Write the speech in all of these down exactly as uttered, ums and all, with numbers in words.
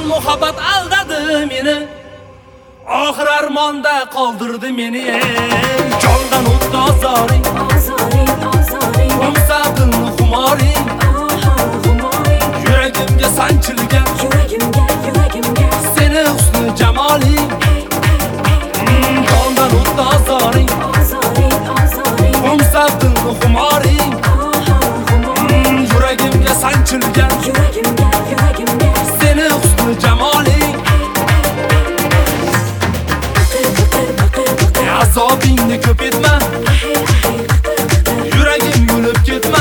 Yolg'on muhabbat aldadi meni, oxir armonda qoldirdi meni. Jondan o'tdi ozoring, ozoring, ozoring, Qo'msabdilni xumoring, xumoring, yuragimga sanchilgan, yuragimga, yuragimga, seni husni jamoling. Jondan o'tdi ozoring, ozoring, ozoring, Qo'msabdilni xumoring, xumoring, yuragimga sanchilgan, yuragimga, yuragimga, seni husni jamoling. Azobingni ko'p etma, yuragim yulib ketma.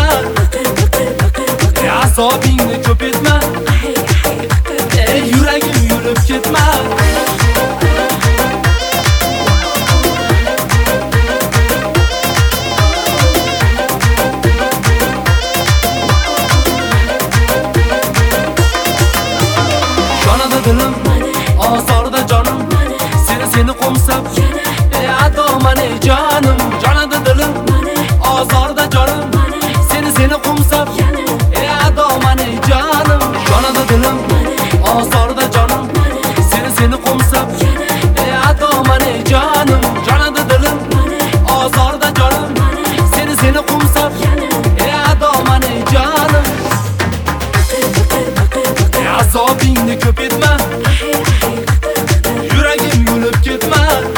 Azobingni ko'p etma, ey yuragim yulib ketma. Yonida dilim, ozorda jonim, seni seni qo'msab adomane jonim. Yonida dilim, ozorda jonim, seni seni qo'msab adomane jonim. Yonida dilim, ozorda jonim, seni seni qo'msab adomane jonim. Yonida dilim, ozorda jonim, seni seni qo'msab adomane jonim. Azobingni ko'p etma, yuragim yulib ketma.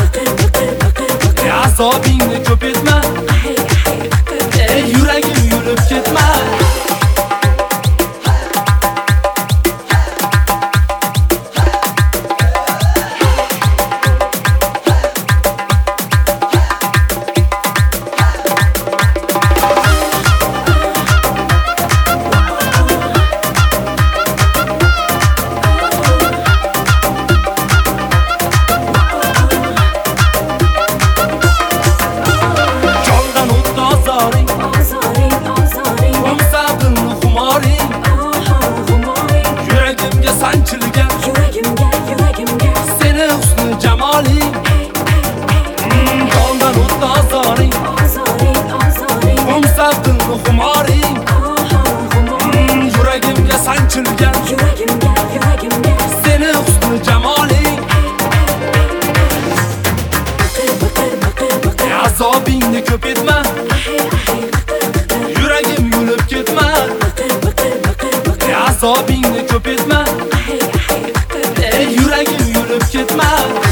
Azobingni ko'p etma, ey yuragim yulib ketma. Jondan o'tdi ozoring, ozoring, ozoring, Qo'msabdilni xumoring, xumoring, yuragimga sanchilgan, yuragimga, yuragimga, seni husni jamoling. Jondan o'tdi ozoring, ozoring, ozoring, Qo'msabdilni xumoring, xumoring, yuragimga sanchilgan, yuragimga, yuragimga, seni husni jamoling. Azobingni ko'p etma, yuragim yulib ketma. Azobingni ko'p etma, ey yuragim yulib ketma.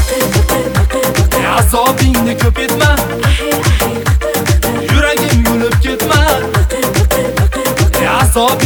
Azobingni ko'p etma, yuragim yulib ketma. Azob